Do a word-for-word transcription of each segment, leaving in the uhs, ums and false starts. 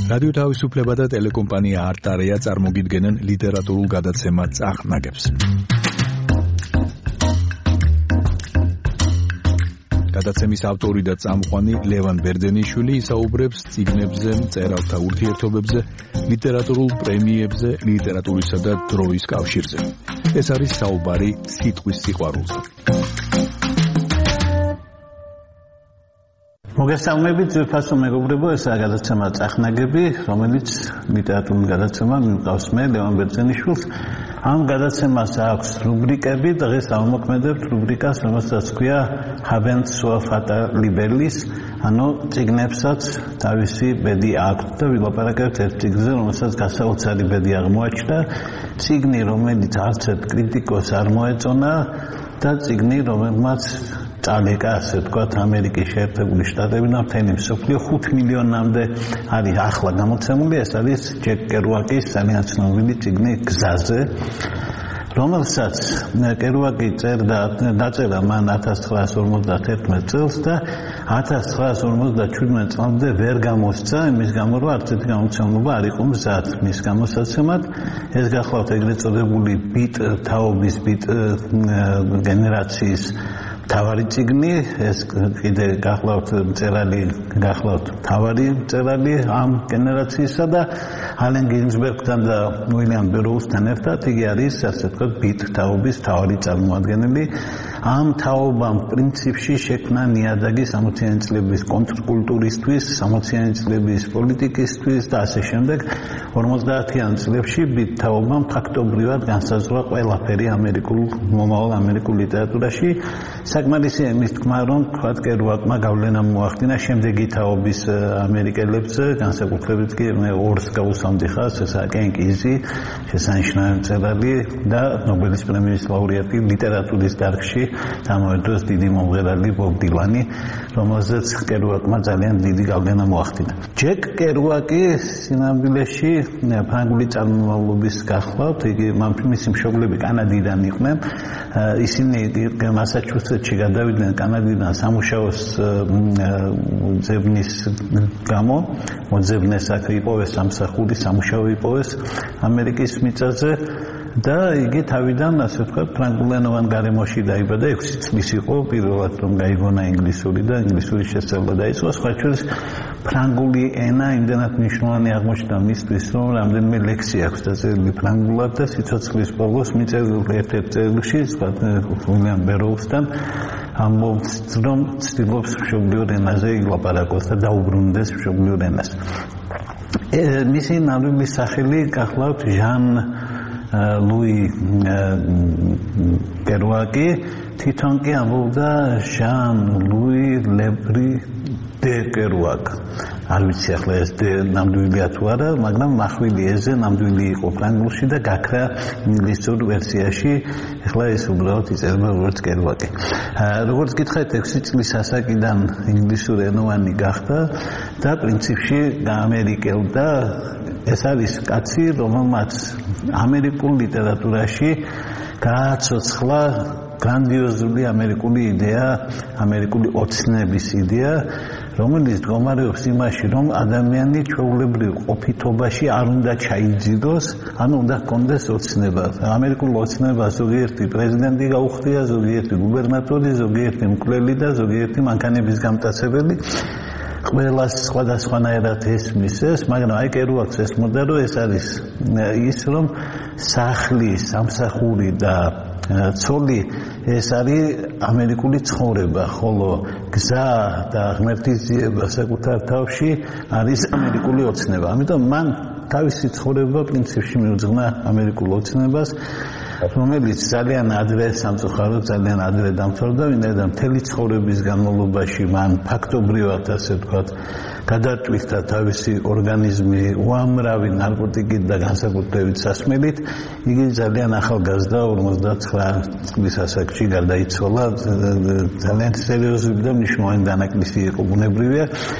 რადიო თავისუფლება და ტელეკომპანია არტარეა წარმოგიდგენენ ლიტერატურულ გადაცემა წახნაგებს. გადაცემის ავტორი და წამყვანი ლევან ბერძენიშვილი ისაუბრებს წიგნებზე, მწერალთა ურთიერთობებზე, ლიტერატურულ პრემიებზე, ლიტერატურისა და დროის კავშირზე. ეს არის საუბარი სიტყვის სიყვარულზე. მოგესალმებით, ძვირფასო მეგობრებო, ესაა გადაცემა წახნაგები, რომელიც ლიტერატურული გადაცემა მიყავს მე, ლევან ბერძენიშვილს. ამ გადაცემას აქვს რუბრიკები, დღეს ავმოქმედებთ რუბრიკას, რომელსაც ქვია Habent sua fata libellis, ანუ წიგნებსაც თავისი ბედი აქვს და ვილაპარაკებთ ერთ წიგნზე, რომელსაც გასაოცარი ბედი აღმოაჩნდა, წიგნი, რომელიც არც ერთ კრიტიკოს არ მოეწონა და წიგნი, რომელმაც წალეკა, ასე ვთქვათ, ამერიკის შეერთებული შტატებიდან მთელი მსოფლიო ხუთ მილიონამდე არის ახლა გამოცემული. ეს არის ჯეკ კერუაკის ძალიან ცნობილი წიგნი გზაზე, რომელსაც კერუაკი წერდა, დაწერა მან ათას ცხრაას ორმოცდათერთმეტ წელს და ათას ცხრაას ორმოცდაჩვიდმეტ წლამდე ვერ გამოსცა, იმის გამო რომ არც ერთი გამოცემულობა არ იყო მზად მის გამოსაცემად. ეს გახლავთ ეგრეთ წოდებული ბიტ თაობის ბიტ გენერაციის თავარი წიგნი, ეს კიდე გახლავთ მწერალი, გახლავთ თავარი მწერალი ამ გენერაციისა და ალენ გინზბერგთან და უილიამ ბეროუსთან ერთად იგი არის, ასე ვთქვათ, ბიტ თაობის თავარი წარმომადგენელი. ამ თაობამ პრინციპში შექმნა ნიადაგი სამოციანი წლების კონტრკულტურისთვის, სამოციანი წლების პოლიტიკისთვის და ასე შემდეგ. ორმოცდაათიან წლებში ბიტ თაობამ ფაქტობრივად განსაზღვრა ყველაფერი ამერიკულ მომავალ ამერიკულ ლიტერატურაში. საკმარისია იმის თქმა, რომ თქვათ კერუაკმა გავლენა მოახდინა შემდეგი თაობის ამერიკელებზე, განსაკუთრებით კი ორს გაუსამდი ხაზს, ესაა კენ კიზი, შესანიშნავი მწერალი და ნობელის პრემიის ლაურეატი ლიტერატურის დარგში, ამავე დროს დიდი მომღერალი ბობ დილანი, რომელზეც კერუაკმა ძალიან დიდი გავლენა მოახდინა. ჯეკ კერუაკი სინამდვილეში ფრანგული წარმომავლობის გახლავთ, იგი მისი მშობლები კანადიდან იყვნენ, ისინი მასაჩუსეტსში გადავიდნენ კანადიდან სამუშაოს ძებნის გამო, მოძებნეს აქ იპოვეს სამსახური, სამუშაო იპოვეს ამერიკის მიწაზე და იგი თავიდან, ასე ვთქვათ, ფრანგულენოვან გარემოში დაიბადა, ექვსი წლის იყო, პირველად რომ გაიგონა ინგლისური და ინგლისური შესწავლა დაიწყო. სხვა შორის ფრანგული ენა იმდენად მნიშვნელოვანი აღმოჩნდა მისთვის, რომ რამდენიმე ლექსი აქვს დაწერილი ფრანგულად და სიცოცხლის ბოლოს მიწერილი ერთ-ერთ წერილში, ვთქვათ, უილიამ ბეროუსთან ამბობს, რომ ცდილობს მშობლიურ ენაზე ილაპარაკოს და დაუბრუნდეს მშობლიურ ენას. მისი ნამდვილი სახელი გახლავთ ჟან ლუი კერუაკი, თვითონ კი ამბობდა ჟან ლუი ლებრი დე კერუაკ. არ ვიცი ახლა ეს ნამდვილია თუ არა, მაგრამ მახვილი ეზე ნამდვილი იყო ფრანგულში და გაქრა ინგლისურ ვერსიაში. ახლა ეს უბრალოდ იწერება როგორც კერუაკი. როგორც გითხარით, ექვსი წლის ასაკიდან ინგლისურენოვანი გახდა და პრინციპში გაამერიკელდა. ეს არის კაცი, რომელმაც ამერიკულ ლიტერატურაში გააცოცხლა გრანდიოზული ამერიკული იდეა, ამერიკული ოცნების იდეა, რომელიც მდგომარეობს იმაში, რომ ადამიანი ჩვეულებრივ ყოფითობაში არ უნდა ჩაიძიდოს, ანუ უნდა ჰქონდეს ოცნება. ამერიკულ ოცნებას ზოგიერთი პრეზიდენტი გაუხდია, ზოგიერთი გუბერნატორი, ზოგიერთი მკვლელი და ზოგიერთი მანქანების გამტაცებელი. ყველას სხვადასხვანაირად ესმის ეს, მაგრამ აი კერუაკს ესმოდა, რომ ეს არის ის, რომ სახლი, სამსახური და ცოლი ეს არის ამერიკული ცხოვრება, ხოლო გზა და ღმერთის ძიება საკუთარ თავში არის ამერიკული ოცნება. ამიტომ მან თავისი ცხოვრება პრინციპში მიუძღვნა ამერიკულ ოცნებას, რომელიც ძალიან ადრე სამწუხაროდ ძალიან ადრე დამთავრდა, ვინაიდან და მთელი ცხოვრების განმავლობაში მან ფაქტობრივად, ასე ვთქვათ, გადაწვითა თავისი ორგანიზმი უამრავი ნარკოტიკით და განსაკუთრებით სასმელით. იგი ძალიან ახალგაზრდა ორმოცდაცხრა წლის ასაკში გარდაიცვალა. ძალიან სერიოზული და მნიშვნელოვანი დანაკლისი იყო, ბუნებრივია.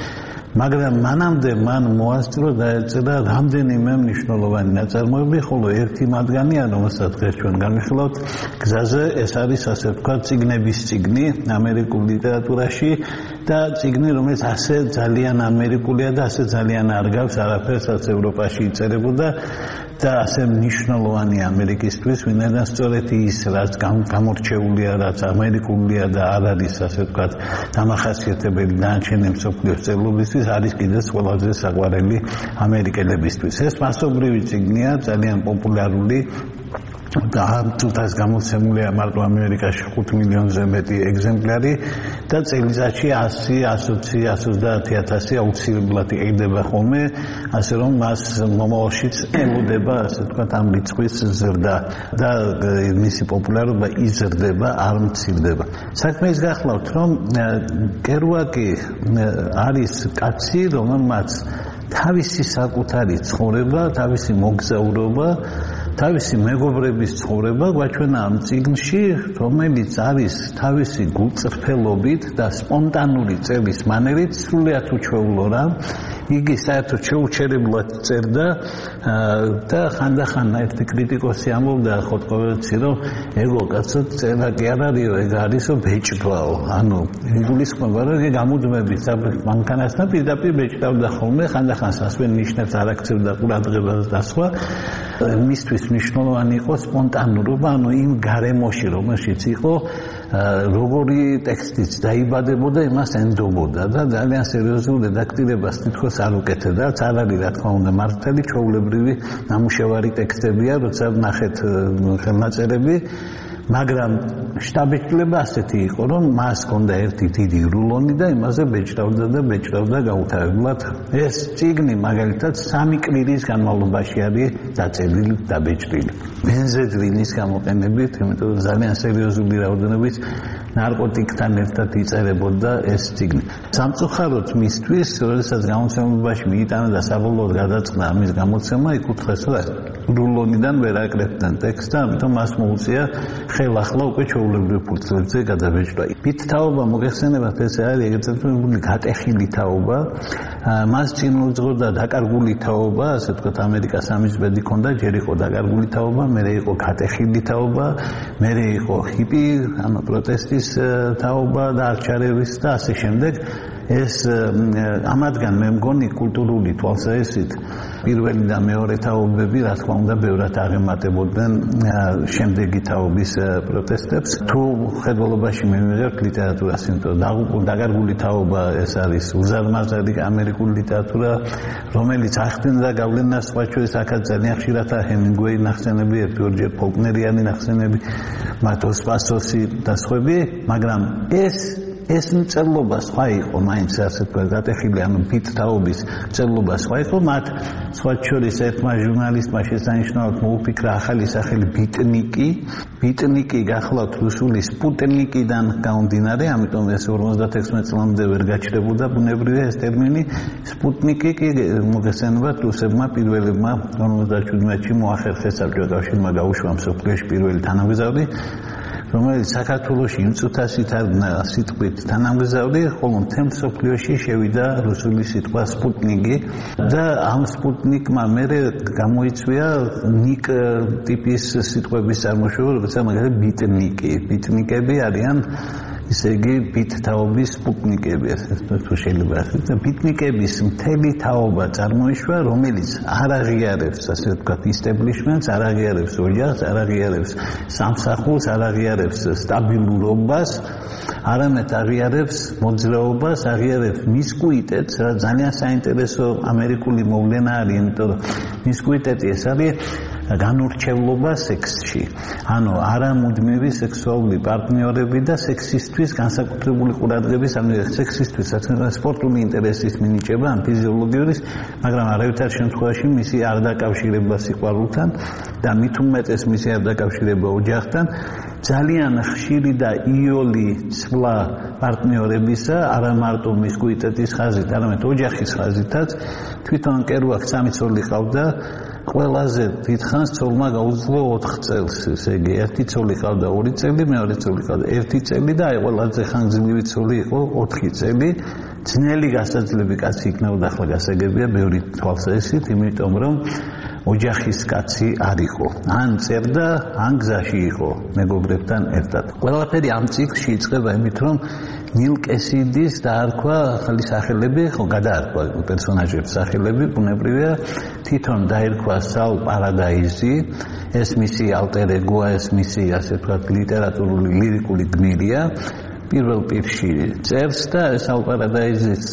მაგრამ მანამდე მან მოასწრო და ეწერა რამდენიმე მნიშვნელოვანი ნაწარმოები, ხოლო ერთი მათგანია, რომელსაც დღეს ჩვენ განვიხილავთ, გზაზე, ეს არის ასე ვთქვათ, წიგნების წიგნი ამერიკულ ლიტერატურაში და წიგნი, რომელიც ასე ძალიან ამერიკულია და ასე ძალიან არ გავს არაფერს, რაც ევროპაში იწერებოდა და ასე მნიშვნელოვანი ამერიკისთვის, ვინაიდან სწორედ ის, რაც გამორჩეულია, რაც ამერიკულია და არ არის ასე ვთქვათ, დამახასიათებელი დანარჩენი მსოფლიოს წერლობისთვის, არის კიდეც ყველაზე საყვარელი ამერიკელებისთვის. ეს მასობრივი წიგნია, ძალიან პოპულარული და ამ წუთას გამოცემულია მარტო ამერიკაში ხუთ მილიონზე მეტი ეგზემპლარი და წელიწადში ასი, ოცი, ოცდაათი ათასი აუცილებლად იყიდება ხოლმე, ასე რომ მას მომავალშიც ელოდება, ასე ვთქვათ, ამ რიცხვის ზრდა და მისი პოპულარობა იზრდება, არ მცირდება. საქმე ის გახლავთ, რომ კერუაკი არის კაცი, რომელმაც თავისი საკუთარი ცხოვრება, თავისი მოგზაურობა, თავისი მეგობრების ცხოვრება გვაჩვენა ამ წიგნში, რომელიც არის თავისი გულწრფელობით და სპონტანური წერის მანერით სრულიად უჩვეულო რამ. იგი საერთოდ შეუჩერებლად წერდა და ხანდახან ერთი კრიტიკოსი ამბობდა ხოტყოვეცი, რომ ეგო კაცო წერა კი არ არისო, ეგ არისო ბეჭდვაო. ანუ იგულისხმება, რომ იგი გამუდმებით მანქანასთან პირდაპირ ბეჭდავდა ხოლმე, ხანდახან სასვენ ნიშნებს არ აქცევდა ყურადღებას და სხვა. მისთვის მნიშვნელოვანი იყო სპონტანურობა, ანუ იმ გარემოში, რომელშიც იყო, როგორი ტექსტიც დაიბადებოდა, იმას ენდობოდა და ძალიან სერიოზულ რედაქტირებას თითქოს არ უკეთებდა. არ არის რა თქმა უნდა მართალი ჩვეულებრივი ნამუშევარი ტექსტებია, როცა ნახეთ ხელნაწერები, მაგრამ შტაბეჭდილება ასეთი იყო, რომ მას ჰქონდა ერთი დიდი რულონი და იმაზე ბეჭდავდა და ბეჭდავდა გაუთავებლად. ეს წიგნი მაგალითად სამი კვირის განმავლობაში არის დაწერილი და ბეჭდილი. ბენზედრინის გამოყენებით, იმიტომ რომ ძალიან სერიოზული რაოდენობით ნარკოტიკთან ერთად იწერებოდა ეს წიგნი. სამწუხაროდ მისთვის, როდესაც გამოცემებაში მიიტანა და საბოლოოდ გადაწყდა ამის გამოცემა, იკუთხეს, რომ რულონიდან ვერ აკრეფდნენ ტექსტს და ამიტომ მას მოუწია ხელახლა უკვე ჩვეულებრივ ფურცლებზე გადაბეჭდა. ბიტთაობა მოგეხსენებათ, ეს არის ეგრეთ წოდებული გატეხილი თაობა. მას წინ უძღოდა დაკარგული თაობა, ასე ვთქვათ, ამერიკას ამის ბედი ჰქონდა, ჯერ იყო დაკარგული თაობა, მერე იყო გატეხილი თაობა, მერე იყო ჰიპი, ანუ პროტესტის თაობა და არჩევების და ასე შემდეგ. ეს ამათგან მე მგონი კულტურული თვალსაზრისით პირველი და მეორე თაობები, რა თქმა უნდა, ბევრად აღემატებოდნენ შემდეგი თაობის პროტესტებს. თუ ხედველობაში მივიღებთ ლიტერატურას, იმიტომ დაკარგული თაობა ეს არის უზარმაზარი ამერიკული ლიტერატურა, რომელიც ახდენდა გავლენას სხვა ჩვენს აქაც ძალიან ხშირადაა ჰემინგუეი ნახსენები, ერთგვარჯერ ფოლკნერიანი ნახსენები, მათოს პასოსი და სხვები, მაგრამ ეს ეს მწერლობა სხვა იყო, მაინც ასე თქვა, გატეხილი, ანუ ბიტთაობის მწერლობა სხვა იყო, მათ სხვა შორის ერთმა ჟურნალისტმა შესანიშნავად მოუფიქრა ახალი სახელი ბიტნიკი. ბიტნიკი გახლავთ რუსული სპუტნიკიდან გამომდინარე, ამიტომ ეს ორმოცდათექვსმეტ წლამდე ვერ გაჩნდებოდა ბუნებრივია ეს ტერმინი. სპუტნიკი კი მოგესალმებათ რუსებმა პირველებმა ორმოცდაჩვიდმეტში მოახერხეს საბჭოთა კავშირმა გაუშვა მსოფლიოში პირველი თანამგზავრი, რომელიც საქართველოში იმ წუთასით არ სიტყვით თანამგზავრი, ხოლო მთელ მსოფლიოში შევიდა რუსული სიტყვა სპუტნიკი და ამ სპუტნიკმა მერე გამოიწვია ნიკ ტიპის სიტყვების წარმოშობა, როგორც მაგალითად ბიტნიკი. ბიტნიკები არიან ისე იგი ბიტთაობის სპუტნიკები, თუ შეიძლება ასეთ და ბიტნიკების მთელი თაობა წარმოიშვა, რომელიც არ აღიარებს, ასე ვთქვათ, ისტებლიშმენტს, არ აღიარებს ოჯახს, არ აღიარებს სამსახურს, არ აღიარებს სტაბილურობას, არამედ აღიარებს მოძრაობას, აღიარებს მისკუიტეტს, რა ძალიან საინტერესო ამერიკული მოვლენა არის, იმიტომ რომ მისკუიტეტი ეს არის განურჩევლობა სექსში. ანუ არამუდმივი სექსუალური პარტნიორები და სექსისთვის განსაკუთრებული ყურადღების, ანუ სექსისთვის სპორტული ინტერესის მინიჭება, ან ფიზიოლოგიური, მაგრამ არავითარ შემთხვევაში მისი არ დაკავშირება სიყვარულთან და მით უმეტეს მისი არ დაკავშირება ოჯახთან. ძალიან ხშირი და იოლი ცვლა პარტნიორებისა, არა მარტო მისკუიტეტის ხაზით, არამედ ოჯახის ხაზითაც. თვითონ კერუაკს სამი ცოლი ჰყავდა. ყველაზე დიდხანს ცოლმა გაუძლო ოთხ წელს, ესე იგი ერთი ცოლი ყავდა ორი წელი, მეორე ცოლი ყავდა ერთი წელი და აი ყველაზე ხანგრძლივი ცოლი იყო ოთხი წელი. ძნელი გასაძლები კაცი იქნებოდა ახლა გასაგებია ბევრი თვალსაჩინით, იმიტომ რომ ოჯახის კაცი არ იყო. ან წერდა, ან გზაში იყო მეგობრებთან ერთად. ყველაფერი ამ ციკლში იწყება იმით, რომ ნილ კესიდის დაარქვა ახალი სახელები, ხო გადაარქვა პერსონაჟების სახელები, ბუნებრივია, თვითონ დაერქვა საულ პარადაიზი, ეს მისი ალტერ ეგოა, ეს მისი ასე ვთქვათ ლიტერატურული ლირიკული გმირია. პირველ პირში წერს და საულ პარადაიზის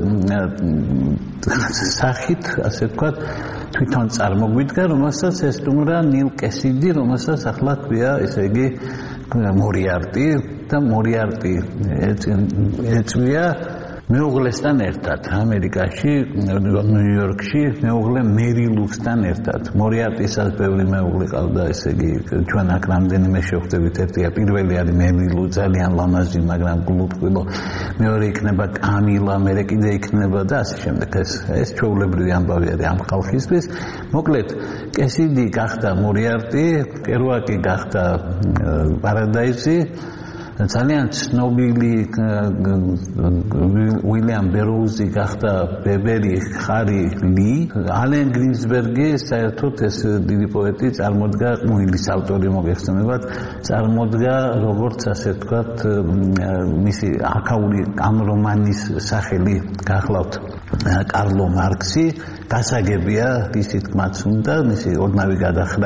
სახით, ასე ვთქვათ, თვითონ წარმოგვიდგა, რომელსაც ესტუმრა ნილ კესიდი, რომელსაც ახლა ქვია, ესე იგი, მორიარტი და მორიარტი ეწვია მეუღლესთან ერთად ამერიკაში, ნიუ-იორკში, მეუღლე მერი ლუქსთან ერთად. მორიარტისაც ბევრი მეუღლე ყავდა, ესე იგი, ჩვენ აქ რამდენიმე შევხვდებით, ერთია პირველი არის მერი ლუ, ძალიან ლამაზი, მაგრამ გულუწყვილო. მეორე იქნება კამილა, მერე კიდე იქნება და ასე შემდეგ. ეს ეს ჩვეულებრივი ამბავი არის ამ ხალხისთვის. მოკლედ, კესიდი გახდა მორიარტი, კერუაკი გახდა პარადაიზი. ძალიან ცნობილი უილიამ ბეროუზი გახდა ბებერი ხარი ლი. ალენ გრინსბერგი საერთოდ ეს დიდი პოეტი წარმოდგა, მუილის ავტორი მოგეხსენებათ, წარმოდგა როგორც ასე ვთქვათ მისი აქაური ამ რომანის სახელი გახლავთ კარლო მარქსი. გასაგებია ისი თქმაც უნდა, მისი ოდნავი გადახრა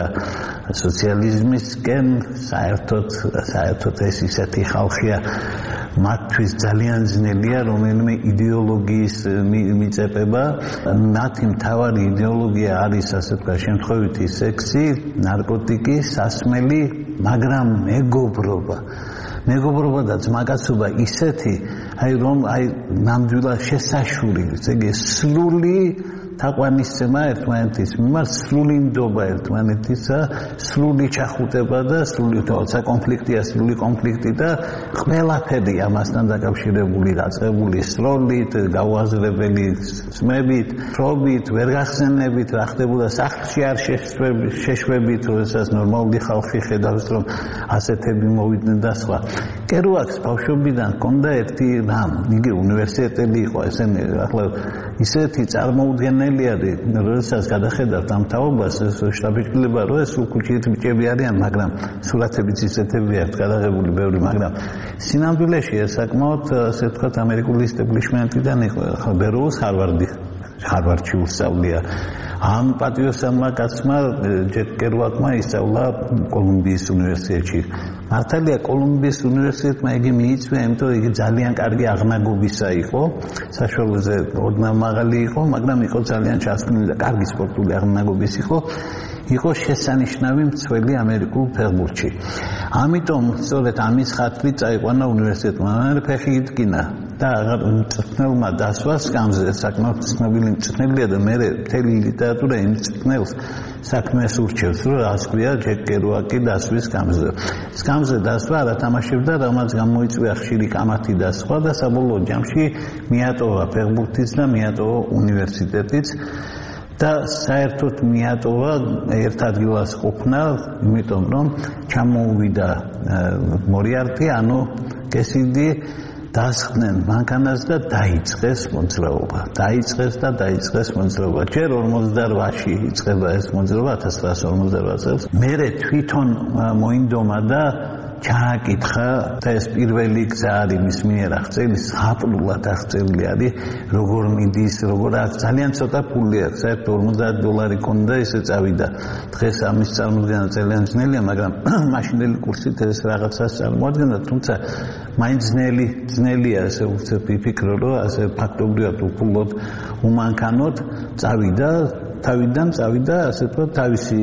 სოციალიზმისკენ, საერთოდ საერთოდ ეს ისეთი ხალხია, მათთვის ძალიან ძნელია რომელიმე იდეოლოგიის მიწებება. მათი მთავარი იდეოლოგია არის ასე ვთქვათ შემთხვევითი სექსი, ნარკოტიკი, სასმელი, მაგრამ მეგობრობა. მეგობრობა და ძმაკაცობა ისეთი, აი რომ აი ნამდვილად შესაშური, ესე იგი სრული თაყვანისცემა ერთმანეთის მიმართ, სრული ნდობა ერთმანეთისა, სრული ჩახუტება და სრული თორსა კონფლიქტია, სრული კონფლიქტი და ყველაფერი ამასთან დაკავშირებული, დაწყებული სროლით, გაუაზრებელი სმებით, ფრობით, ვერ გახსენებით, რა ხდებოდა სახლში არ შეშვებით, როდესაც ნორმალური ხალხი ხედავს, რომ ასეთები მოვიდნენ და სხვა. კერუაკს ბავშვობიდან ჰქონდა ერთი რამ, იგი უნივერსიტეტელი იყო, ესენი ახლა ისეთი წარმოუდგენელი არის, როდესაც გადახედავთ ამ თაობას, ეს შტაბ-ბიჭდილება რო ეს უკუჩით ბიჭები არიან, მაგრამ სურათებიც ისეთები აქვს გადაღებული ბევრი, მაგრამ სინამდვილეში ეს საკმაოდ ასე ვთქვათ ამერიკული ისტებლიშმენტიდან იყო. ახლა ბეროუს ჰარვარდი ჰარვარდში უსწავლია. ამ პატიოსანმა კაცმა ჯეკ კერუაკმა ისწავლა კოლუმბიის უნივერსიტეტში. მართალია კოლუმბიის უნივერსიტეტმა იგი მიიწვია, იმიტომ იგი ძალიან კარგი აღნაგობისა იყო, საშუალოზე ოდნავ მაღალი იყო, მაგრამ იყო ძალიან ჩასწრული და კარგი სპორტული აღნაგობის იყო. იყო შესანიშნავი მცველი ამერიკულ ფეხბურთში. ამიტომ სწორედ ამის ხატვით წაიყვანა უნივერსიტეტმა, მაგრამ ფეხი იდგინა და აღარ მწვრთნელმა დასვა სკამზე, საკმაოდ ცნობილი მწვრთნელია და მე მთელი ლიტერატურა იმ მწვრთნელს საქმეს ურჩევს, რომ რას ქვია ჯეკ კერუაკი დასვის სკამზე. სკამზე დასვა არ ათამაშებდა, რამაც გამოიწვია ხშირი კამათი და სხვა და საბოლოო ჯამში მიატოვა ფეხბურთიც და მიატოვა უნივერსიტეტიც. და საერთოდ მიატოვა ერთ ადგილას ყოფნა, იმიტომ რომ ჩამოუვიდა მორიარტი, ანუ კესიდი დასხდნენ მანქანას და დაიწყეს მოძრაობა. დაიწყეს და დაიწყეს მოძრაობა. ჯერ ორმოცდაოთხში იწყება ეს მოძრაობა ათას ცხრაასი ორმოცდაოთხ წელს. მერე თვითონ მოინდომა და ჩააკითხა და ეს პირველი გზა არის მის მიერ აღწერილი, ზღაპრულად აღწერილი არის, როგორ მიდის, როგორ აქ ძალიან ცოტა ფული აქვს, საერთოდ ორმოცდაათი დოლარი ქონდა, ისე წავიდა. დღეს ამის წარმოდგენა ძალიან ძნელია, მაგრამ მაშინდელი კურსით ეს რაღაცას წარმოადგენდა, თუმცა მაინც ძნელი, ძნელია, ასე უცებ ვიფიქრო, რომ ასე ფაქტობრივად უფულოდ, უმანქანოდ წავიდა, თავიდან წავიდა, ასე ვთქვათ, თავისი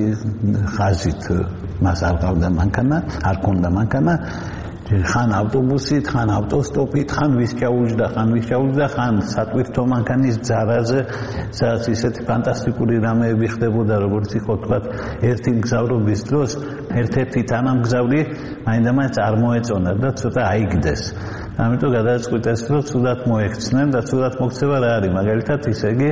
ხაზით. მას არ ყავდა მანქანა, არ ქონდა მანქანა, ხან ავტობუსით, ხან ავტოსტოპით, ხან ვის ჩაუჯდა, ხან ვის ჩაუჯდა, ხან სატვირთო მანქანის ძარაზე, სადაც ისეთი ფანტასტიკური რამეები ხდებოდა, როგორც იყო თქვათ, ერთი მგზავრობის დროს ერთ-ერთი თანამგზავრი მაინდამაინც არ მოეწონა და ცოტა აიგდეს. ამიტომ გადაწყვიტეს, რომ ცუდად მოექცნენ და ცუდად მოქცევა რა არის? მაგალითად, ისე იგი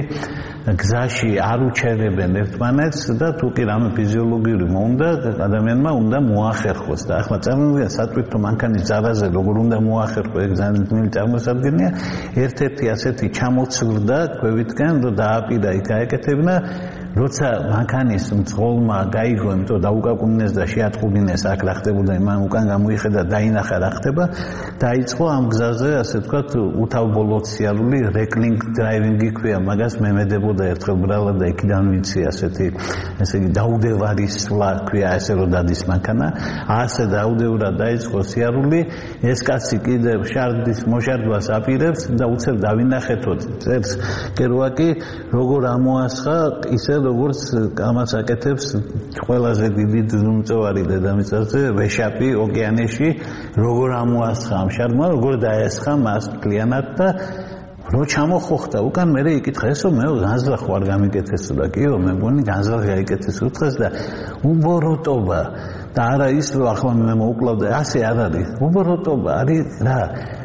გზაში არ უჩერებენ ერთმანეთს და თუ კი რამე ფიზიოლოგიური მომდა, ადამიანმა უნდა მოახერხოს და ახლა წარმოვიდგინე სატვირთო მანქანის ზარაზე როგორ უნდა მოახერხო, ეგ ძალიან ძნელი წარმოსადგენია. ერთ-ერთი ასეთი ჩამოცვლდა ქვევითკენ, რომ დააპირა იქ გაეკეთებინა, როცა მანქანის მძღოლმა გაიგო, იმიტომ დაუკაკუნინეს და შეატყუგინეს აქ რა ხდებოდა, მან უკან გამოიხედა, დაინახა რა ხდება, დაიწყო ამ გზაზე, ასე ვთქვათ, უთავბოლოციალური რეკლინგ დრაივინგი ქვია, მაგას მემედებოდა ერთხელ ბრალა და იქიდან ვიცი ასეთი, ესე იგი დაუდევარისვლა ქვია, ესე რომ დადის მანქანა, ასე დაუდევრა დაიწყო სიარული, ეს კაცი კიდევ შარდის მოშარდვას აპირებს და უცებ დავინახეთოთ, წერს კერუაკი, როგორ ამოასხა, ისე როგორც ამას აკეთებს ყველაზე დიდი ძუნწოვარი დედამიწაზე, ვეშაპი ოკეანეში, როგორ ამოასხა ამ შარდმა, როგორ დაესხა მას კლიანად და რო ჩამოხოხდა უკან მე იკითხა ესო მე განზრახ ვარ გამიკეთესო და კიო მე მგონი განზრახ გაიკეთეს უთხეს და უბოროტობა და არა ის რომ ახლა მე მოუკლავდა ასე არ არის უბოროტობა არის რა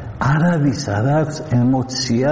არავის არ აქვს ემოცია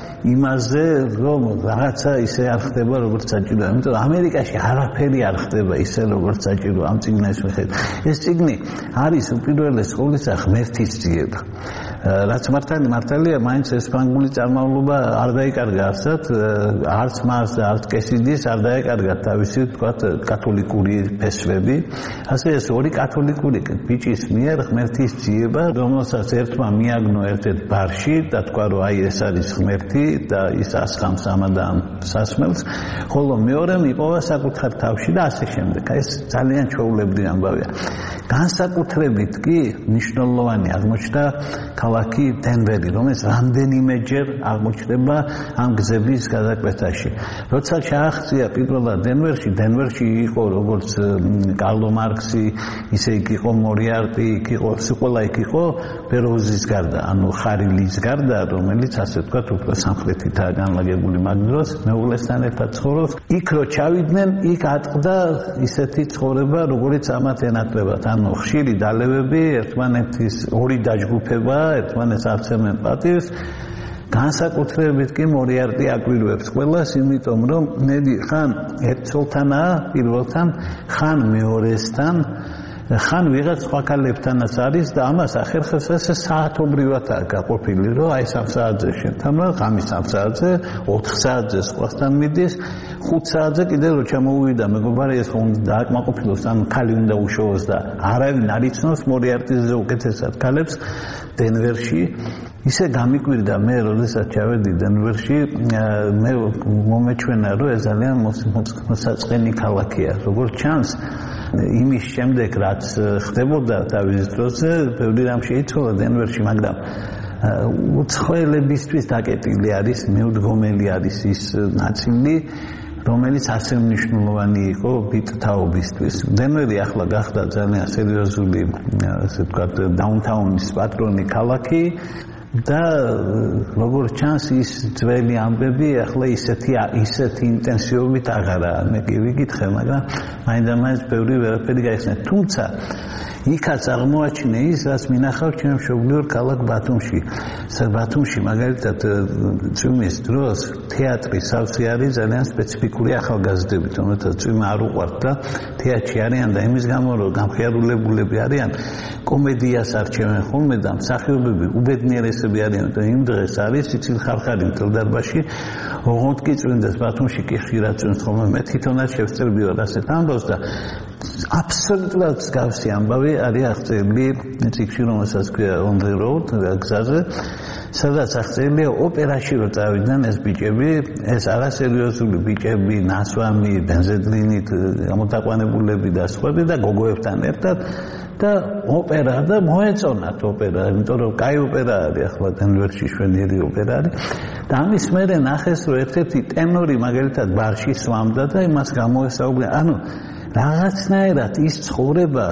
იმაზე რომ რაღაცა ისე არ ხდება როგორც საჭიროა. ამიტომ ამერიკაში არაფერი არ ხდება ისე როგორც საჭიროა ამ წიგნის მიხედვით. ეს წიგნი არის უპირველეს ყოვლისა ღმერთის ძიება. რაც მართალი მართალია, მაინც ესპანური წარმომავლობა არ დაიკარგა არსად, არც მას და არც კესიდის არ დაეკარგა თავისი თქვათ კათოლიკური ფესვები. ასე ეს ორი კათოლიკური ბიჭის მიერ ღმერთის ძიება, რომელსაც ერთმა მიაგნო ერთ-ერთ ბარში და თქვა რომ აი ეს არის ღმერთი და ის ასხამს ამადამ სასმელს, ხოლო მეორემ იპოვა საკუთარ თავში და ასე შემდეგ. ეს ძალიან ჩვეულებრივი ამბავია. განსაკუთრებით კი მნიშვნელოვანი აღმოჩნდა ქალაქი დენვერი, რომელიც რამდენიმეჯერ აღმოჩნდება ამ გზების გადაკვეთაში. როცა ჩააღწია პირველად დენვერში, დენვერში იყო როგორც კარლო მარქსი, ისე იქ იყო მორიარტი, იქ იყო ყველა იქ იყო ბეროუზის გარდა, ანუ ხარილის გარდა, რომელიც ასე ვთქვათ უფრო სამხრეთითაა განლაგებული მაგ დროს, მეუღლესთან ერთად ცხოვრობს. იქ რო ჩავიდნენ, იქ ატყდა ისეთი ცხოვრება, როგორც ამათ ენატრებათ. ანუ ხშირი დალევები, ერთმანეთის ორი დაჯგუფება, ერთმანეთს არცემენ პატივს. განსაკუთრებით კი მორიარტი აკვირვებს ყველას, იმიტომ რომ ნედი ხან ერთცოლთანაა პირველთან, ხან მეორესთან, ხან ვიღაც სხვა ქალებთანაც არის და ამას ახერხებს ესე საათობრივადაა გაყოფილი, რომ აი სამ საათზე შენთან ვარ, ღამის სამ საათზე, ოთხ საათზე სხვასთან მიდის, ხუთ საათზე კიდევ რო ჩამოვიდა მეგობარი ეს ხომ დააკმაყოფილოს, ანუ ქალი უნდა უშოვოს და არავინ არ იცნობს მორიარტიზე უკეთესად ქალებს დენვერში. ისე გამიკვირდა მე, როდესაც ჩავედი დენვერში, მე მომეჩვენა, რომ ეს ძალიან მოსაწყენი ქალაქია. როგორც ჩანს, იმის შემდეგ რაც ხდებოდა თავის დროზე, ბევრი რამ შეიცვალა დენვერში, მაგრამ უცხოელებისთვის დაკეტილი არის, მიუდგომელი არის ის ნაწილი, რომელიც ასე მნიშვნელოვანი იყო ბიტთაობისთვის. დენვერი ახლა გახდა ძალიან სერიოზული, ასე ვთქვათ, დაუნთაუნის პატრონი ქალაქი. და როგორც ჩანს ის ძველი ამბები ახლა ისეთი ისეთი ინტენსივობით აღარაა. მე კი ვიკითხე, მაგრამ მაინდამაინც ბევრი ვერაფერი გაიხსნა. თუმცა იქაც აღმოაჩინე ის, რაც მინახავ ჩემ მშობლიურ ქალაქ ბათუმში. ბათუმში მაგალითად წვიმის დროს თეატრი სავსე არის ძალიან სპეციფიკური ახალგაზრდებით, რომელთაც წვიმა არ უყვართ და თეატრში არიან და იმის გამო რომ გამხიარულებულები არიან, კომედიას არჩევენ ხოლმე და მსახიობები უბედნიერესები არიან და იმ დღეს არის სიცილ ხარხარი მთელ დარბაზში, ოღონდ კი წვიმდეს ბათუმში კი ხშირად წვიმს ხოლმე. მე თვითონაც შევსწრები ვარ ასეთ ამბავს და აბსოლუტურად მსგავსი ამბავი არის აღწერილი წიგნში, რომელსაც ქვია On the Road, გზაზე, სადაც აღწერილია ოპერაში რო წავიდნენ ეს ბიჭები, ეს არასერიოზული ბიჭები, ნასვამი, ბენზედლინით გამოტაყვანებულები და სხვები და გოგოებთან ერთად და ოპერა და მოეწონათ ოპერა, იმიტომ რომ კაი ოპერა არის ახლა დენვერში შვედიერი ოპერა არის. და ამის მერე ნახეს რომ ერთ-ერთი ტენორი მაგალითად ბარში სვამდა და იმას გამოესაუბრა. ანუ რაღაცნაირად ის ცხოვრება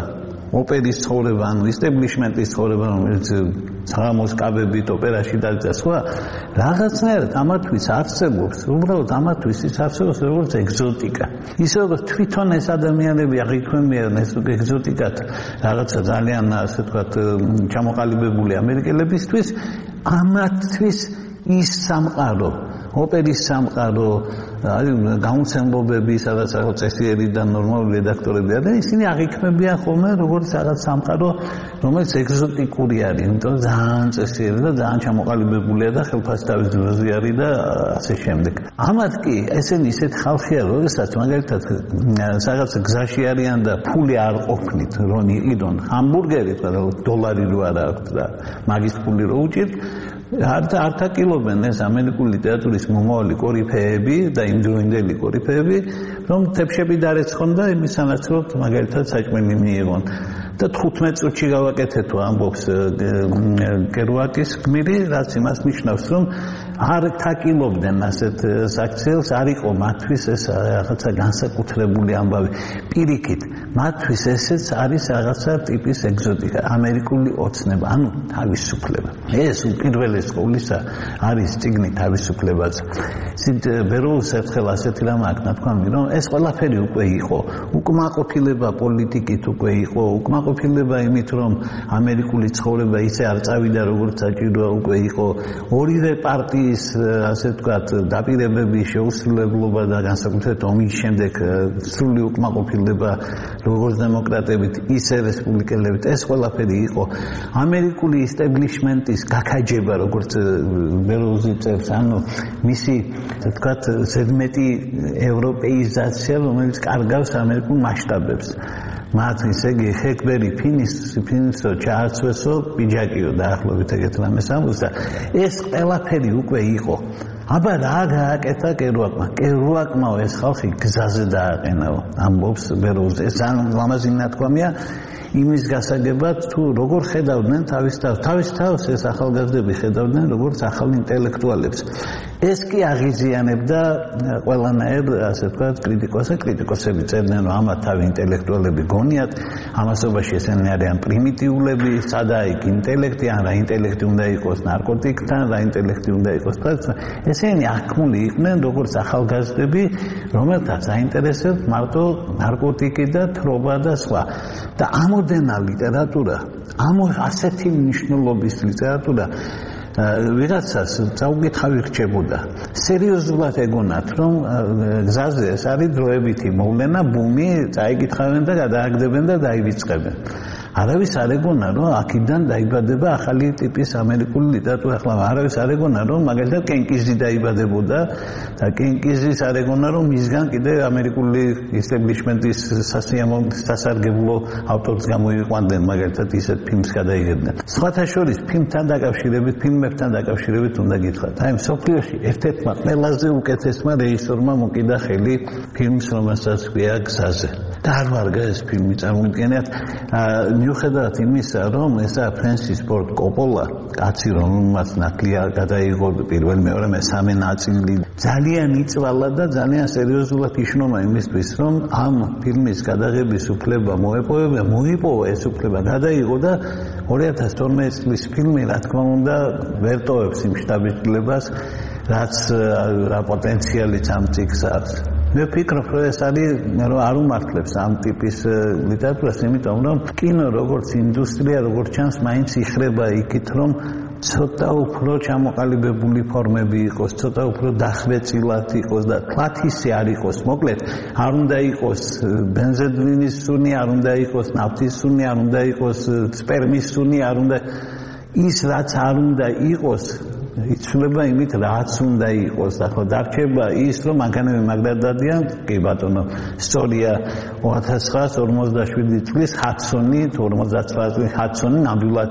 ოპერის ცხოვრება, ანუ ისტებლიშმენტის ცხოვრება, რომელიც საღამოს კაბებით ოპერაში დაიწყო, სხვა რაღაცნაირად ამათთვის არსებობს, უბრალოდ ამათთვის ის არსებობს როგორც ეგზოტიკა. ისე როგორც თვითონ ეს ადამიანები აღიქვემიან ეს ეგზოტიკად რაღაცა ძალიან ასე ვთქვათ ჩამოყალიბებული ამერიკელებისთვის, ამათთვის ის სამყარო ოპერის სამყარო, აი გამოცემლობები, სადაც რაღაც წესიერი და ნორმალური რედაქტორები არიან, ისინი აღიქმებიან ხოლმე როგორც რაღაც სამყარო, რომელიც ეგზოტიკური არის, იმიტომ რომ ძალიან წესიერი და ძალიან ჩამოყალიბებულია და ხელფასი თავის დროზე არის და ასე შემდეგ. ამათ კი ესენი ისეთ ხალხია, როდესაც მაგალითად რაღაც გზაში არიან და ფული არ ყოფნით, რომ იყიდონ ჰამბურგერი, დოლარი რო არ აქვს და მაგის ფული რო უჭირთ, არც არტაკილობენ ეს ამერიკული ლიტერატურის მომავალი კორიფეები და იმდროინდელი კორიფეები, რომ თეფშები დარეცხონ და იმის სანაცვლოდ მაგალითად საჭმელი მიიღონ. და თხუთმეტ წუთში გავაკეთეთ ამბობს კერუაკის გმირი, რაც იმას ნიშნავს, რომ არ თაკილობდნენ ასეთ საქციელს, არ იყო მათთვის ეს რაღაცა განსაკუთრებული ამბავი. პირიქით, მათთვის ესეც არის რაღაცა ტიპის ეგზოტიკა, ამერიკული ოცნება, ანუ თავისუფლება. ეს უპირველეს ყოვლისა არის წიგნი თავისუფლებაზე. ისეთ ბეროუს ერთხელ ასეთი რამ აქვს ნათქვამი, რომ ეს ყველაფერი უკვე იყო, უკმაყოფილება პოლიტიკით უკვე იყო, უკმაყოფილება იმით, რომ ამერიკული ცხოვრება ისე არ წავიდა, როგორც საჭიროა, უკვე იყო ორივე პარტიის ასე ვთქვათ დაპირებების შეუსრულებლობა და განსაკუთრებით ომის შემდეგ სრული უკმაყოფილება როგორც დემოკრატებით, ისე რესპუბლიკელებით, ეს ყველაფერი იყო. ამერიკული ისტებლიშმენტის გაქაჯება, როგორც ბეროუზი წერს, ანუ მისი ასე ვთქვათ ზედმეტი ევროპეიზაცია, რომელიც კარგავს ამერიკულ მასშტაბებს. მათ ისე იგი ჰეკბერი ფინის ფინსო ჩააცვესო პიჯაკიო დაახლოებით ეგეთ რამეს ამბობს და ეს ყველაფერი უკვე იყო. აბა რა გააკეთა კერუაკმა? კერუაკმა ეს ხალხი გზაზე დააყენაო, ამბობს ბეროუზი. ეს ძალიან ლამაზი ნათქვამია იმის გასაგებად, თუ როგორ ხედავდნენ თავის თავს. თავის თავს ეს ახალგაზრდები ხედავდნენ როგორც ახალ ინტელექტუალებს. ეს კი აღიზიანებდა ყველანაირ, ასე ვთქვათ, კრიტიკოსს. კრიტიკოსები წერდნენ, რომ ამათ თავი ინტელექტუალები გონიათ, ამასობაში ესენი არიან პრიმიტიულები, სადაა იქ ინტელექტი, ან რა ინტელექტი უნდა იყოს ნარკოტიკთან, რა ინტელექტი უნდა იყოს. ესენი აღქმული იყვნენ როგორც ახალგაზრდები, რომელთაც აინტერესებთ მარტო ნარკოტიკი და თრობა და სხვა. და ამოდენა ლიტერატურა, ამ ასეთი მნიშვნელობის ლიტერატურა ვიღაცას წაუკითხავი რჩებოდა. სერიოზულად ეგონათ, რომ გზაზე ეს არის დროებითი მოვლენა, ბუმი, წაიკითხავენ და გადააგდებენ და დაივიწყებენ. არავის არ ეგონა, რომ აქედან დაიბადება ახალი ტიპის ამერიკული ლიტერატურა. ახლა არავის არ ეგონა, რომ მაგალითად კენკიზი დაიბადებოდა და კენკიზის არ ეგონა, რომ მისგან კიდე ამერიკული ისტებლიშმენტის სასარგებლო ავტორს გამოიყვანდნენ, მაგალითად ისეთ ფილმს გადაიღებდნენ. სხვათა შორის ფილმთან დაკავშირებით, ფილმებთან დაკავშირებით უნდა გითხრათ. აი, მსოფლიოში ერთ-ერთმა ყველაზე უკეთესმა რეჟისორმა მოკიდა ხელი ფილმს, რომელსაც ჰქვია გზაზე. და არ ვარგა ეს ფილმი, წარმოგიდგენიათ, მიუხედავად იმისა, რომ ესა ფრენსის ფორდ კოპოლა, კაცი, რომელმაც ნაკლია გადაიღო პირველ, მეორე, მესამე ნაწილი, ძალიან იწვალა და ძალიან სერიოზულად იშნობა იმისთვის, რომ ამ ფილმის გადაღების უფლება მოეპოვება, მოიპოვა ეს უფლება, გადაიღო და ორი ათას თორმეტი წლის ფილმი, რა თქმა უნდა, ვერ ტოვებს იმ შთაბეჭდილებას, რაც რა პოტენციალიც ამ წიგნს აქვს. მე ვფიქრობ, რომ ეს არის, რომ არ უმართლებს ამ ტიპის ლიტერატურას, იმიტომ რომ კინო როგორც ინდუსტრია, როგორც ჩანს, მაინც იხრება იქით, რომ ცოტა უფრო ჩამოყალიბებული ფორმები იყოს, ცოტა უფრო დახვეწილად იყოს და თვათისი არ იყოს. მოკლედ, არ უნდა იყოს ბენზინის სუნი, არ უნდა იყოს ნავთის სუნი, არ უნდა იყოს სპერმის სუნი, არ უნდა ის რაც არ უნდა იყოს, იცვლება იმით, რაც უნდა იყოს. ახლა დარჩება ის, რომ მანქანები მაგრად დადიან, კი ბატონო, სწორია ოთხ ათას ცხრაას ორმოცდაშვიდი წლის ჰადსონი, თუ ორმოცდაცხრა წლის ჰადსონი ნამდვილად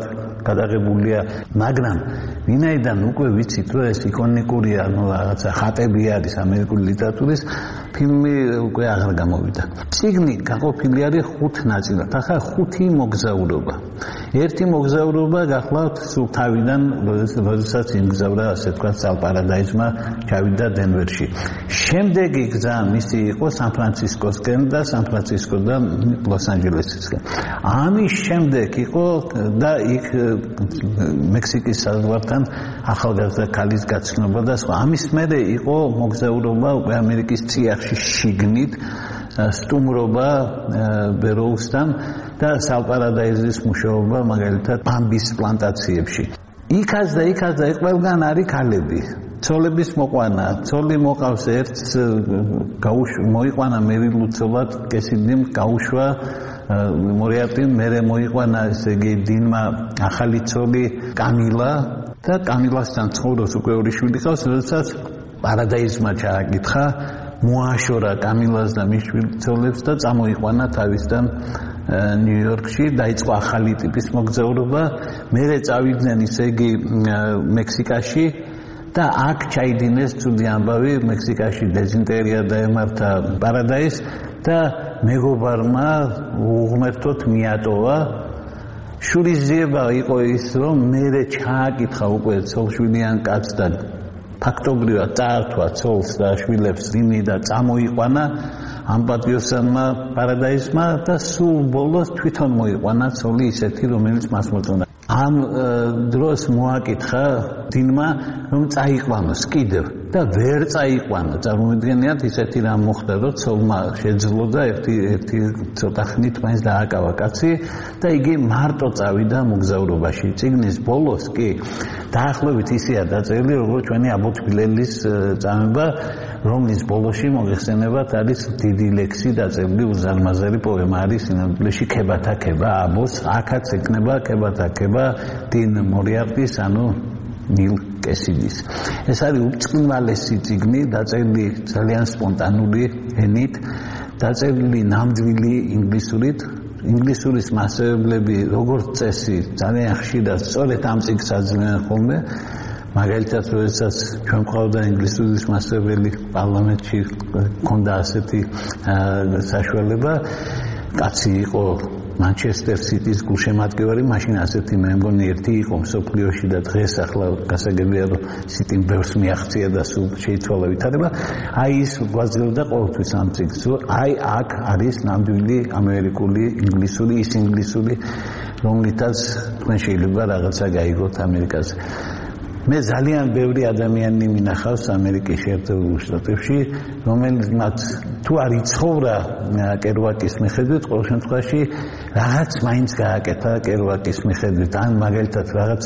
გადაღებულია, მაგრამ ვინაიდან უკვე ვიცით, რომ ეს იკონიკურია, ну, რაღაცა ხატები არის ამერიკული ლიტერატურის, ფილმი უკვე აღარ გამოვიდა. წიგნი გაყოფილი არის ხუთ ნაწილად. ახლა ხუთი მოგზაურობა. ერთი მოგზაურობა გახლავთ სულ თავიდან, როდესაც იმგზავრა, ასე ვთქვათ, სალპარადაიზმა, ჩავიდა დენვერში. შემდეგი გზა მისი იყო სან-ფრანცისკოსკენ და სან-ფრანცისკოდან ლოს-ანჯელესისკენ. ამის შემდეგ იყო და იქ მექსიკის საზღვართან ახალგაზრდა ქალის გაცნობა და სხვა. ამის მერე იყო მოგზაურობა უკვე ამერიკის წიაღში შიგნით, სტუმრობა ბეროუსთან და სალპარადაიზის მუშაობა მაგალითად ბამბის პლანტაციებში. იქაც და იქაც და ყველგან არის ქალები. ცოლების მოყვანა, ცოლი მოყავს ერთს, მოიყვანა მერი ლუცოვად, კესიდიმ გაუშვა მორიარტიმ, მერე მოიყვანა ესე იგი დინმა ახალი ცოლი კამილა და კამილასთან ცხოვრობს უკვე ორი შვილი ყავს, როდესაც პარადაიზმა ჩააკითხა, მოაშორა კამილას და მის შვილწოლებს და წამოიყვანა თავისთან ნიუ-იორკში, დაიწყო ახალი ტიპის მოგზაურობა, მერე წავიდნენ ისე იგი მექსიკაში და აქ ჩაიდინეს ცუდი ამბავი, მექსიკაში დეზინტერია დაემართა პარადაიზს და მეგობარმა უღმერთოდ მიატოვა. შურიზიება იყო ის, რომ მერე ჩააკითხა უკვე ცოლშვილიან კაცს და ფაქტობრივად წაართვა ცოლს და შვილებს დინი და წამოიყვანა ამ პატიოსანმა პარადაიზმა და სულ ბოლოს თვითონ მოიყვანა ცოლი ისეთი, რომელიც მას მოწონდა. ამ დროს მოაკითხა დინმა, რომ წაიყვანოს კიდევ და ვერ წაიყვანა. წარმოიდგენიათ, ისეთი რამ მოხდა, რომ ცოლმა შეძლო და ერთი ერთი ცოტა ხნით მაინც დააკავა კაცი და იგი მარტო წავიდა მოგზაურობაში. წიგნის ბოლოს კი დაახლოებით ისეა დაწერილი, როგორც ჩვენი აბოთბილელის წამება, რომლის ბოლოში მოიხსენებათ არის დიდი ლექსი დაწერილი უზარმაზარი პოემა არის სინამდვილეში ქებათა ქება აბოს, აქაც ეკნება ქებათა ქება დინ მორიარტის, ანუ ნილ კესიდის. ეს არის უწყნვალესი წიგნი, დაწერილი ძალიან სპონტანური ენით, დაწერილი ნამდვილი ინგლისურით. ინგლისურის მასწავლებლები როგორც წესი ძალიან ხშირად სწორედ ამ წიგნს აძლევენ ხოლმე. მაგალითად, როდესაც ჩვენ ყავდა ინგლისურის მასწავლებელი პარლამენტში, ჰქონდა ასეთი საშუალება, კაცი იყო Manchester City-ს გულშემატკივარი, მაშინ ასეთი მე მგონი ერთი იყო მსოფლიოში და დღეს ახლა გასაგებია, რომ City-მ ბევრს მიაღწია და სულ შეიცვალა ვითარება. აი ის გვაძლევდა ყოველთვის ამ წიგნს, რომ აი აქ არის ნამდვილი ამერიკული ინგლისური, ის ინგლისური, რომლითაც თქვენ შეიძლება რაღაცა გაიგოთ ამერიკაზე. მე ძალიან ბევრი ადამიანი მინახავს ამერიკის შეერთებულ შტატებში, რომელიც მათ თუ არ იცხოვრა კერუაკის მიხედვით, ყოველ შემთხვევაში რაღაც მაინც გააკეთა კერუაკის მიხედვით, ან მაგალითად რაღაც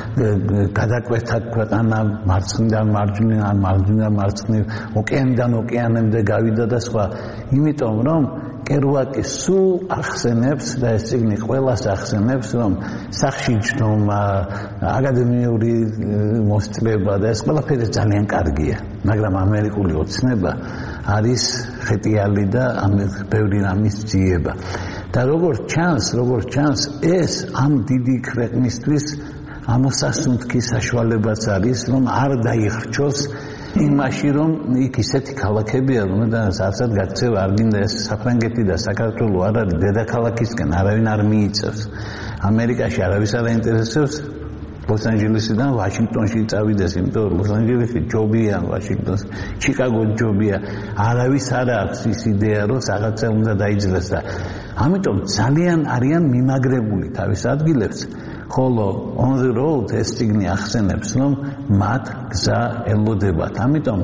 გადაკვეთა ქვეყანა მარცხნიდან მარჯვნივ, ან მარჯვნიდან მარცხნივ, ოკეანიდან ოკეანემდე გავიდა და სხვა, იმიტომ რომ კერუაკი სულ ახსენებს და ეს წიგნი ყველას ახსენებს, რომ სახში ჯდომა, აკადემიური მოსწრება და ეს ყველაფერი ძალიან კარგია, მაგრამ ამერიკული ოცნება არის ხეტიალი და ბევრი რამის ძიება. და როგორც ჩანს, როგორც ჩანს, ეს ამ დიდი ქვეყნისთვის ამოსასუნთქი საშუალებაც არის, რომ არ დაიხრჩოს იმაში, რომ იქ ისეთი ქალაქებია, რომელთაც არცად გაქცევა არ გინდა, ეს საფრანგეთი და საქართველო არ არის დედაქალაქისკენ, არავინ არ მიიწევს. ამერიკაში არავის არ აინტერესებს ლოს-ანჯელესიდან ვაშინგტონში წავიდეს, იმიტომ რომ ლოს-ანჯელესი ჯობია, ვაშინგტონს, ჩიკაგო ჯობია, არავის არ აქვს ის იდეა, რომ რაღაცა უნდა დაიძრეს და ამიტომ ძალიან არიან მიმაგრებული თავის ადგილებს. ხოლო on the road ეს წიგნი ახსენებს, რომ მათ გზა ელოდებათ. ამიტომ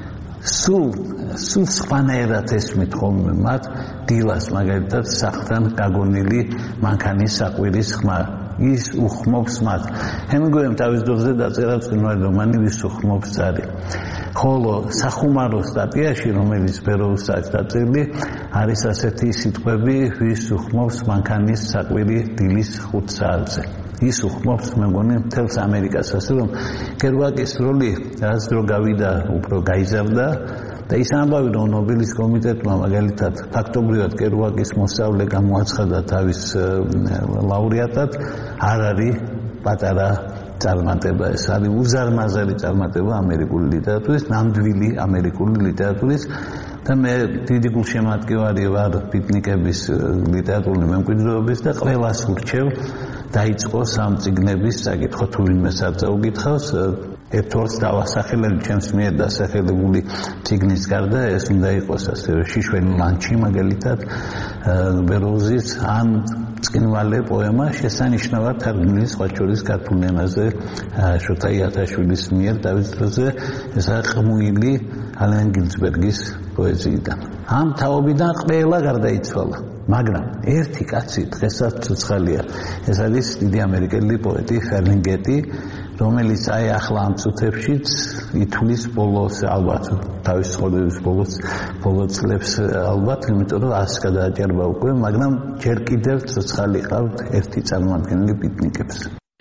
სულ სულ სხვანაირად ესმით ხოლმე მათ დილას მაგალითად სახლთან გაგონილი მანქანის საყვირის ხმა. ის უხმობს მათ. ჰემინგვეიმ თავის დროზე დაწერა წიგნვარი რომანი ვის უხმობს ძარი. ხოლო სახუმარო სტატიაში, რომელიც ბეროუსს აქვს დაწერილი, არის ასეთი სიტყვები, ვის უხმობს მანქანის საყვირი დილის ხუთ საათზე. ის უხმობს, მე მგონი, მთელს ამერიკას, ასე რომ კერუაკის როლი რაც დრო გავიდა, უფრო გაიზარდა და ის ამბავი, რომ ნობელის კომიტეტმა მაგალითად ფაქტობრივად კერუაკის მოსწავლე გამოაცხადა თავის ლაურეატად, არ არის პატარა წარმატება ეს არის უზარმაზარი წარმატება ამერიკული ლიტერატურის, ნამდვილი ამერიკული ლიტერატურის და მე დიდი გულშემატკივარი ვარ პიკნიკების ლიტერატურული მემკვიდრეობის და ყველას ურჩევ დაიწყოს ამ წიგნების საკითხო თუ ვინმე საწაუგითხავს ერთვარს დავასახელებ ჩემს მიერ დასახელებული წიგნის გარდა ეს უნდა იყოს ასევე შიშველი ლანჩი მაგალითად ბეროუზის ან წკინვალე პოემა შესანიშნავად თარგმნილი სხვა შორის ქართულ ენაზე შოთა იათაშვილის მიერ დავით დროზე ეს არის ყმუილი ალენ გინზბერგის პოეზიიდან ამ თაობიდან ყველა გარდაიცვალა მაგრამ ერთი კაცი დღესაც ცოცხალია ეს არის დიდი ამერიკელი პოეტი ფერლინგეტი რომელიც აი ახლა ამ წუთებშიც ითვლის ბოლოს ალბათ თავის ცხოვრების ბოლოს ბოლო წლებს ალბათ იმიტომ რომ ას გადააჭერბა უკვე მაგრამ ჯერ კიდევ ცოცხალი ყავთ ერთი წარმომადგენელი პიკნიკებს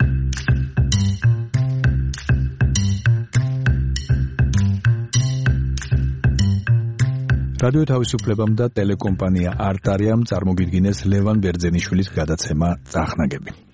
რადიო თავისუფლებამ და ტელეკომპანია არტარიამ წარმოგიდგინეს ლევან ბერძენიშვილის გადაცემა წახნაგები